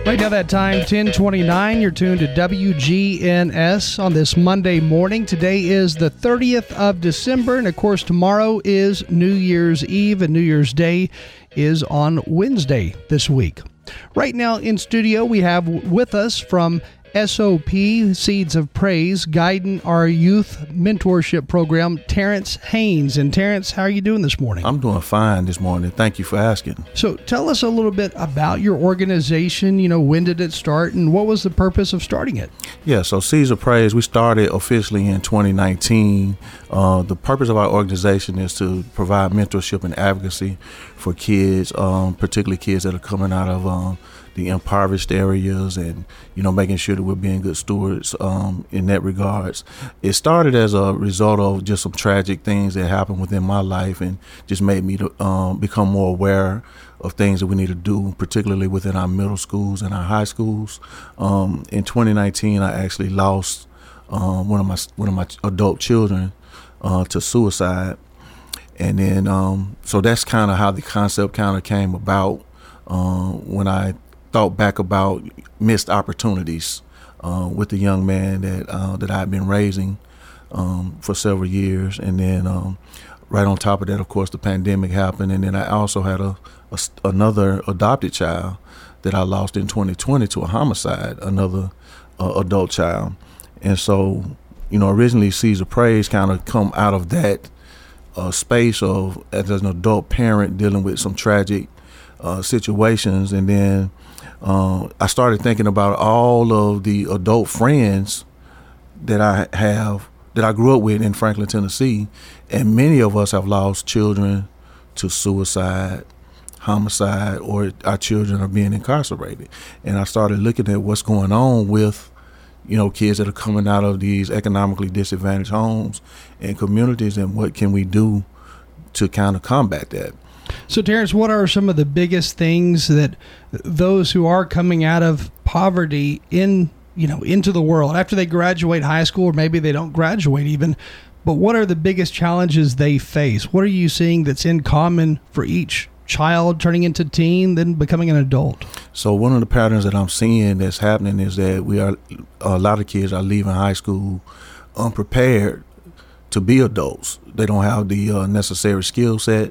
Right now that time, 10:29, you're tuned to WGNS on this Monday morning. Today is the 30th of December, and of course tomorrow is New Year's Eve, and New Year's Day is on Wednesday this week. Right now in studio, we have with us from SOP, Seeds of Praise, guiding our youth mentorship program, Terrence Haynes. And Terrence, how are you doing this morning? I'm doing fine this morning. Thank you for asking. So tell us a little bit about your organization. When did it start and what was the purpose of starting it? Yeah, so Seeds of Praise, we started officially in 2019. The purpose of our organization is to provide mentorship and advocacy for kids, particularly kids that are coming out of the impoverished areas, and making sure that we're being good stewards in that regards. It started as a result of just some tragic things that happened within my life, and just made me to become more aware of things that we need to do, particularly within our middle schools and our high schools. In 2019, I actually lost one of my adult children to suicide, and then so that's kind of how the concept kind of came about when I thought back about missed opportunities with the young man that I've been raising for several years. And then right on top of that, of course, the pandemic happened. And then I also had another adopted child that I lost in 2020 to a homicide, another adult child. And so, originally Seeds of Praise kind of come out of that space of, as an adult parent, dealing with some tragic situations. And then I started thinking about all of the adult friends that I grew up with in Franklin, Tennessee, and many of us have lost children to suicide, homicide, or our children are being incarcerated. And I started looking at what's going on with kids that are coming out of these economically disadvantaged homes and communities, and what can we do to kind of combat that. So, Terrence, what are some of the biggest things that those who are coming out of poverty into the world after they graduate high school, or maybe they don't graduate even, but what are the biggest challenges they face? What are you seeing that's in common for each child turning into teen, then becoming an adult? So one of the patterns that I'm seeing that's happening is that a lot of kids are leaving high school unprepared to be adults. They don't have the necessary skill set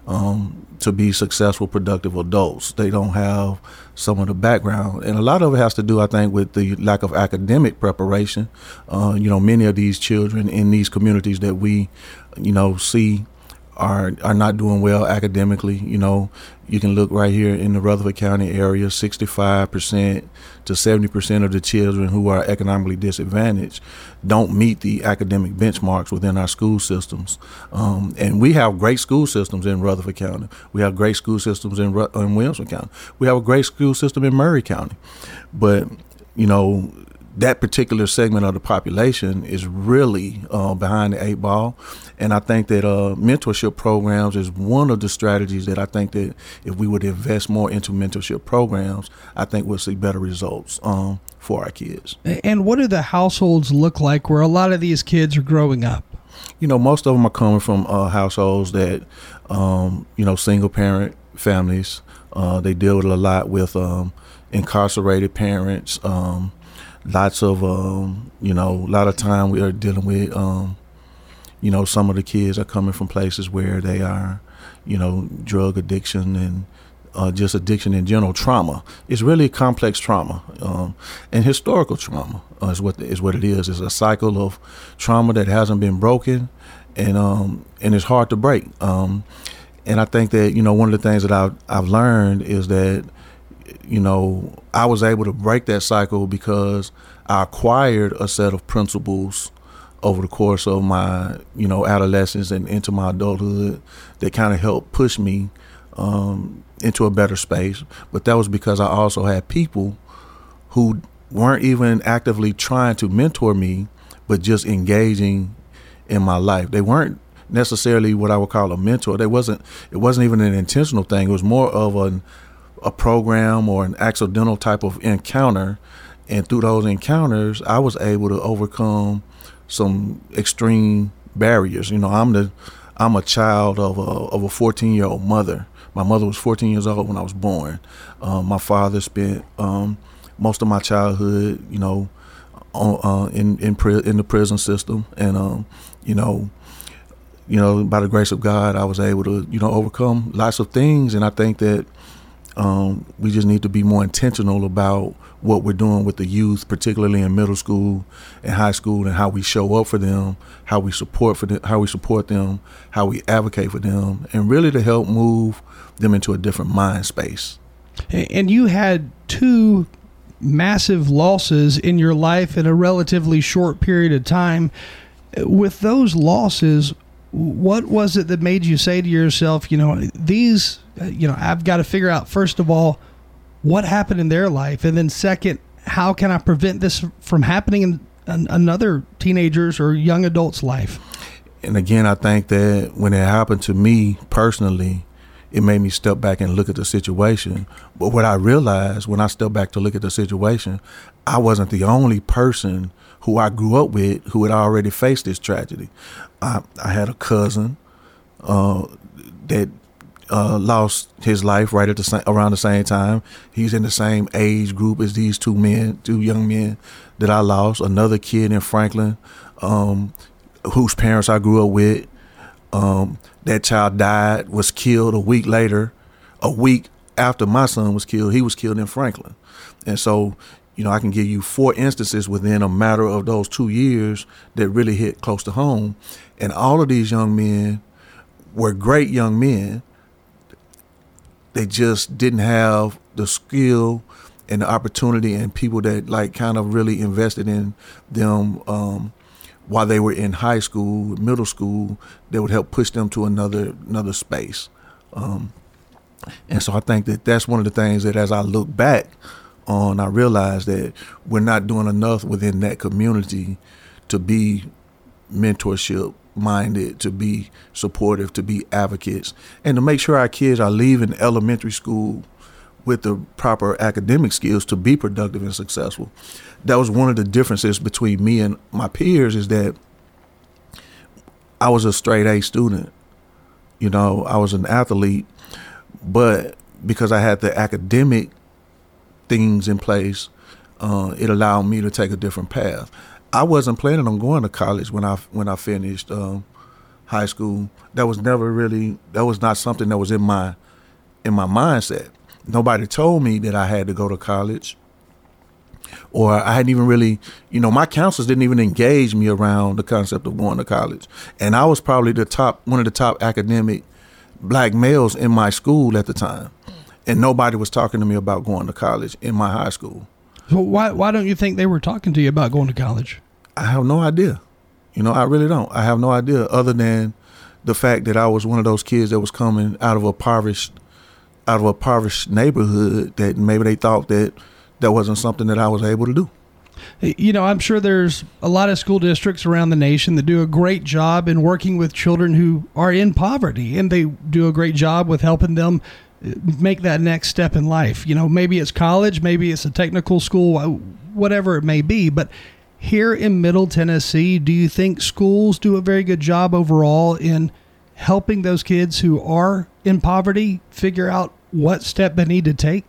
to be successful, productive adults. They don't have some of the background. And a lot of it has to do, I think, with the lack of academic preparation. Many of these children in these communities that we, see are not doing well academically. You can look right here in the Rutherford County area, 65% to 70% of the children who are economically disadvantaged don't meet the academic benchmarks within our school systems. And we have great school systems in Rutherford County. We have great school systems in Williamson County. We have a great school system in Murray County. But, that particular segment of the population is really behind the eight ball. And I think that mentorship programs is one of the strategies that I think that if we would invest more into mentorship programs, I think we'll see better results for our kids. And what do the households look like where a lot of these kids are growing up? Most of them are coming from households that, single parent families. They deal with a lot with incarcerated parents. Lots of, a lot of time we are dealing with, some of the kids are coming from places where they are, drug addiction and just addiction in general, trauma. It's really complex trauma and historical trauma is what it is. It's a cycle of trauma that hasn't been broken, and it's hard to break. And I think that, one of the things that I've learned is that, I was able to break that cycle because I acquired a set of principles over the course of my, adolescence and into my adulthood that kind of helped push me into a better space. But that was because I also had people who weren't even actively trying to mentor me, but just engaging in my life. They weren't necessarily what I would call a mentor. It wasn't even an intentional thing. It was more of a program or an accidental type of encounter. And through those encounters, I was able to overcome some extreme barriers. I'm a child of a 14-year-old mother. My mother was 14 years old when I was born. My father spent most of my childhood, you know, in the prison system, and by the grace of God, I was able to, overcome lots of things. And I think that we just need to be more intentional about what we're doing with the youth, particularly in middle school and high school, and how we show up for them, how we support them, how we advocate for them, and really to help move them into a different mind space. And you had two massive losses in your life in a relatively short period of time. With those losses, what was it that made you say to yourself, I've got to figure out, first of all, what happened in their life, and then second, how can I prevent this from happening in another teenager's or young adult's life? And again, I think that when it happened to me personally, it made me step back and look at the situation. But what I realized when I stepped back to look at the situation, I wasn't the only person who I grew up with who had already faced this tragedy. I had a cousin that lost his life right at around the same time. He's in the same age group as these two young men that I lost. Another kid in Franklin, whose parents I grew up with. That child died, was killed a week later. A week after my son was killed, he was killed in Franklin. And so, I can give you 4 instances within a matter of those 2 years that really hit close to home. And all of these young men were great young men. They just didn't have the skill and the opportunity and people that kind of really invested in them while they were in high school, middle school, that would help push them to another space. And so I think that that's one of the things that as I look back on, I realize that we're not doing enough within that community to be mentorship minded, to be supportive, to be advocates, and to make sure our kids are leaving elementary school with the proper academic skills to be productive and successful. That was one of the differences between me and my peers, is that I was a straight A student. I was an athlete, but because I had the academic things in place, it allowed me to take a different path. I wasn't planning on going to college when I finished high school. That was not something that was in my mindset. Nobody told me that I had to go to college, or I hadn't even really, my counselors didn't even engage me around the concept of going to college. And I was probably one of the top academic black males in my school at the time. And nobody was talking to me about going to college in my high school. So why don't you think they were talking to you about going to college? I have no idea. I really don't. I have no idea, other than the fact that I was one of those kids that was coming out of a impoverished neighborhood, that maybe they thought that wasn't something that I was able to do. I'm sure there's a lot of school districts around the nation that do a great job in working with children who are in poverty, and they do a great job with helping them make that next step in life. Maybe it's college, maybe it's a technical school, whatever it may be. But here in Middle Tennessee, do you think schools do a very good job overall in helping those kids who are in poverty figure out what step they need to take?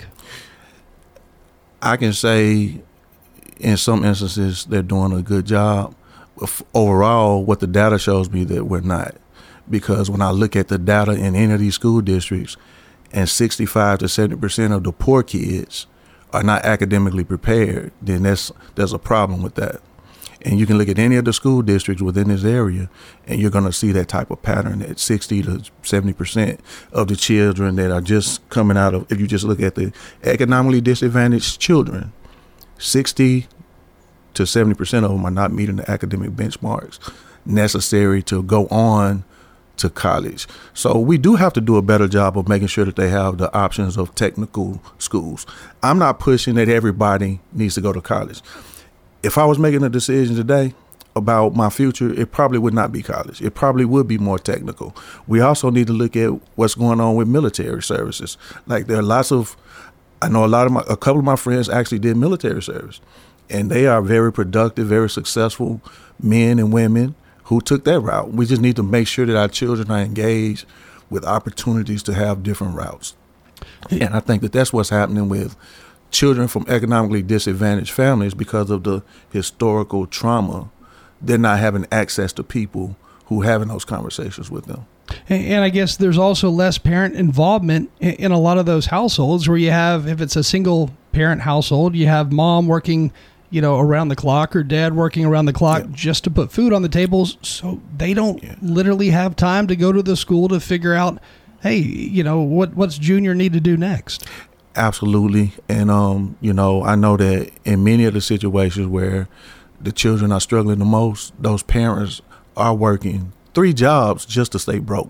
I can say in some instances they're doing a good job. Overall, what the data shows me that we're not. Because when I look at the data in any of these school districts, and 65 to 70% of the poor kids are not academically prepared, then there's a problem with that. And you can look at any of the school districts within this area, and you're going to see that type of pattern, that 60 to 70% of the children that are just coming out of, if you just look at the economically disadvantaged children, 60 to 70% of them are not meeting the academic benchmarks necessary to go on to college. So we do have to do a better job of making sure that they have the options of technical schools. I'm not pushing that everybody needs to go to college. If I was making a decision today about my future, it probably would not be college. It probably would be more technical. We also need to look at what's going on with military services. Like there are I know a couple of my friends actually did military service, and they are very productive, very successful men and women who took that route. We just need to make sure that our children are engaged with opportunities to have different routes. And I think that that's what's happening with children from economically disadvantaged families because of the historical trauma. They're not having access to people who are having those conversations with them. And I guess there's also less parent involvement in a lot of those households where you have, if it's a single parent household, you have mom working, around the clock or dad working around the clock just to put food on the tables. So they don't literally have time to go to the school to figure out, hey, what's Junior need to do next? Absolutely. And, I know that in many of the situations where the children are struggling the most, those parents are working 3 jobs just to stay broke.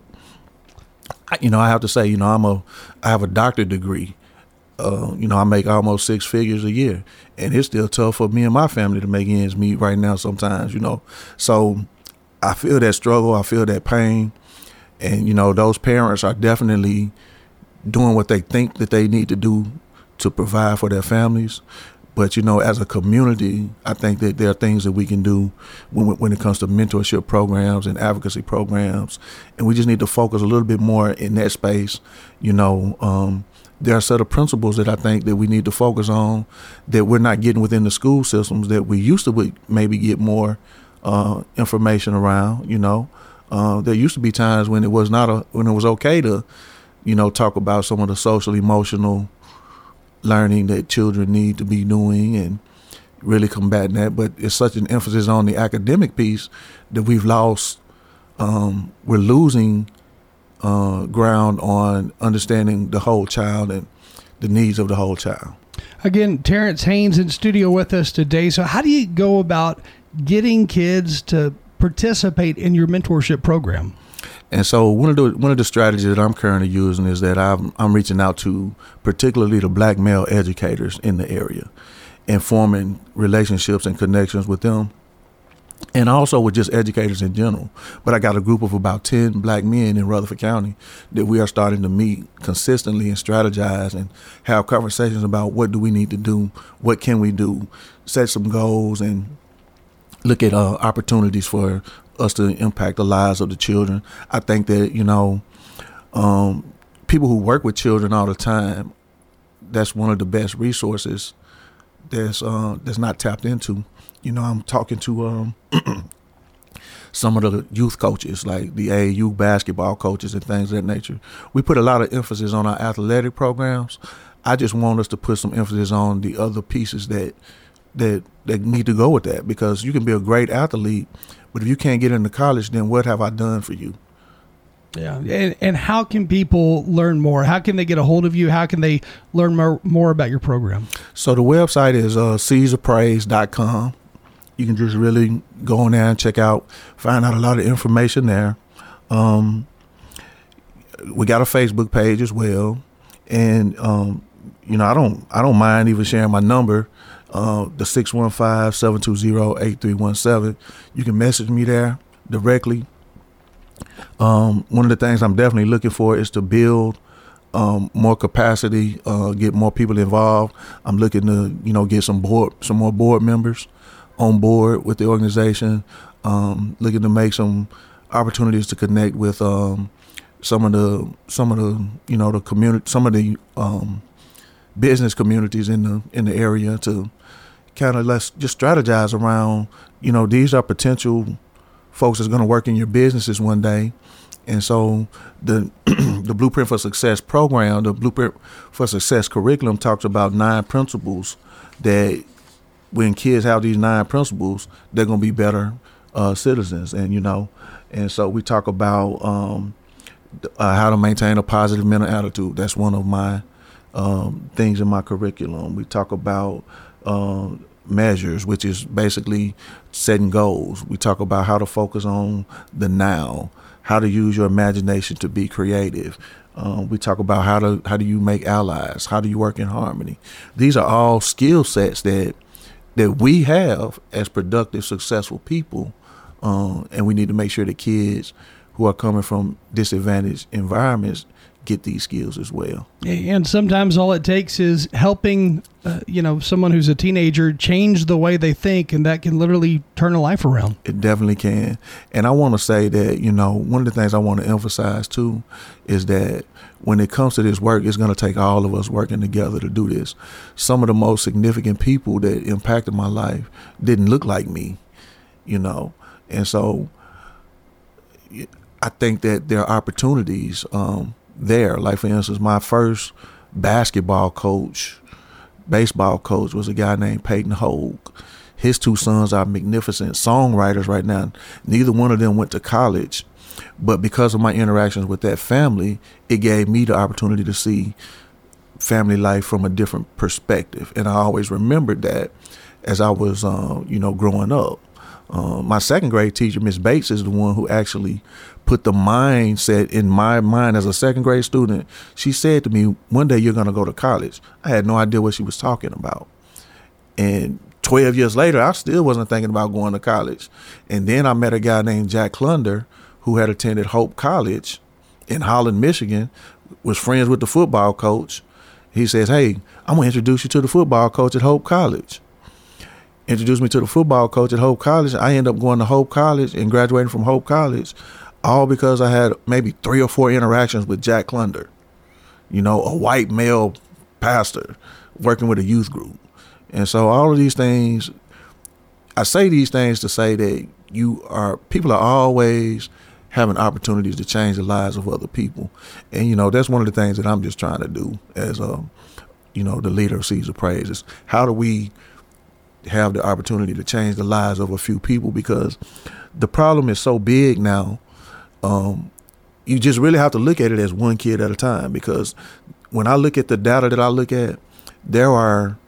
I have to say, I have a doctorate degree. I make almost 6 figures a year, and it's still tough for me and my family to make ends meet right now sometimes, So I feel that struggle. I feel that pain. And, those parents are definitely doing what they think that they need to do to provide for their families. But, as a community, I think that there are things that we can do when it comes to mentorship programs and advocacy programs. And we just need to focus a little bit more in that space. There are a set of principles that I think that we need to focus on that we're not getting within the school systems that we used to maybe get more information around. There used to be times when it was when it was okay to, talk about some of the social emotional learning that children need to be doing and really combating that. But it's such an emphasis on the academic piece that we've lost. We're losing ground on understanding the whole child and the needs of the whole child. Again, Terrence Haynes in studio with us today. So how do you go about getting kids to participate in your mentorship program? And so one of the strategies that I'm currently using is that I'm reaching out to particularly the black male educators in the area and forming relationships and connections with them, and also with just educators in general. But I got a group of about 10 black men in Rutherford County that we are starting to meet consistently and strategize and have conversations about what do we need to do, what can we do, set some goals, and look at opportunities for us to impact the lives of the children. I think that, people who work with children all the time, that's one of the best resources that's not tapped into. I'm talking to some of the youth coaches, like the AAU basketball coaches and things of that nature. We put a lot of emphasis on our athletic programs. I just want us to put some emphasis on the other pieces that need to go with that, because you can be a great athlete, but if you can't get into college, then what have I done for you? Yeah. And how can people learn more? How can they get a hold of you? How can they learn more about your program? So the website is seedsofpraise.com. You can just really go on there and find out a lot of information there. We got a Facebook page as well. And, I don't mind even sharing my number, the 615-720-8317. You can message me there directly. One of the things I'm definitely looking for is to build more capacity, get more people involved. I'm looking to, get some more board members on board with the organization. Looking to make some opportunities to connect with some of the the community, some of the business communities in the area, to kind of let's just strategize around, these are potential folks that's going to work in your businesses one day. And so the Blueprint for Success program, the Blueprint for Success curriculum, talks about 9 principles that when kids have these 9 principles, they're going to be better citizens. And so we talk about how to maintain a positive mental attitude. That's one of my things in my curriculum. We talk about measures, which is basically setting goals. We talk about how to focus on the now, how to use your imagination to be creative. We talk about how do you make allies, how do you work in harmony. These are all skill sets that we have as productive, successful people, and we need to make sure that kids who are coming from disadvantaged environments get these skills as well. And sometimes all it takes is helping someone who's a teenager change the way they think, and that can literally turn a life around. It definitely can. And I want to say that, one of the things I want to emphasize too is that when it comes to this work, it's going to take all of us working together to do this. Some of the most significant people that impacted my life didn't look like me, and so I think that there are opportunities there. Like, for instance, my first baseball coach was a guy named Peyton Hogue. His two sons are magnificent songwriters right now. Neither one of them went to college, but because of my interactions with that family, it gave me the opportunity to see family life from a different perspective. And I always remembered that as I was, growing up. My second grade teacher, Miss Bates, is the one who actually put the mindset in my mind as a second grade student. She said to me, one day you're going to go to college. I had no idea what she was talking about. And 12 years later, I still wasn't thinking about going to college. And then I met a guy named Jack Clunder who had attended Hope College in Holland, Michigan, was friends with the football coach. He says, hey, I'm going to introduce you to the football coach at Hope College. Introduced me to the football coach at Hope College. I ended up going to Hope College and graduating from Hope College, all because I had maybe 3 or 4 interactions with Jack Clunder, a white male pastor working with a youth group. And so all of these things, I say these things to say that people are always having opportunities to change the lives of other people. And, that's one of the things that I'm just trying to do as, the leader of Seeds of Praise is how do we have the opportunity to change the lives of a few people, because the problem is so big now. You just really have to look at it as one kid at a time, because when I look at the data that I look at, there are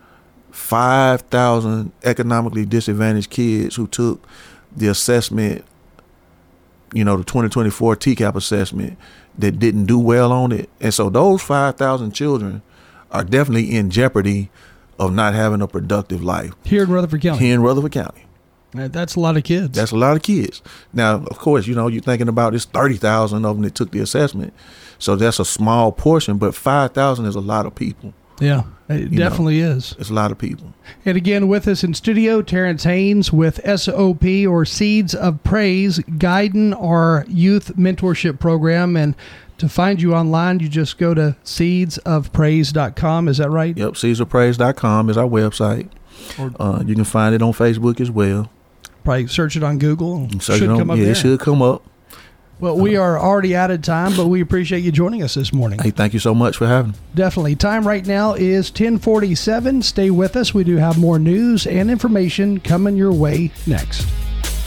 5,000 economically disadvantaged kids who took the assessment, the 2024 TCAP assessment, that didn't do well on it. And so those 5,000 children are definitely in jeopardy of not having a productive life. Here in Rutherford County. That's a lot of kids. That's a lot of kids. Now, of course, you're thinking about this 30,000 of them that took the assessment. So that's a small portion, but 5,000 is a lot of people. Yeah, it definitely is. It's a lot of people. And again, with us in studio, Terrence Haynes with SOP, or Seeds of Praise, guiding our youth mentorship program. And to find you online, you just go to seedsofpraise.com. Is that right? Yep, seedsofpraise.com is our website. You can find it on Facebook as well. Probably search it on Google. It should come up. Well, we are already out of time, but we appreciate you joining us this morning. Hey, thank you so much for having me. Definitely. Time right now is 10:47. Stay with us. We do have more news and information coming your way next.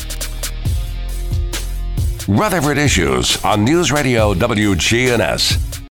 Rutherford Issues on News Radio WGNS.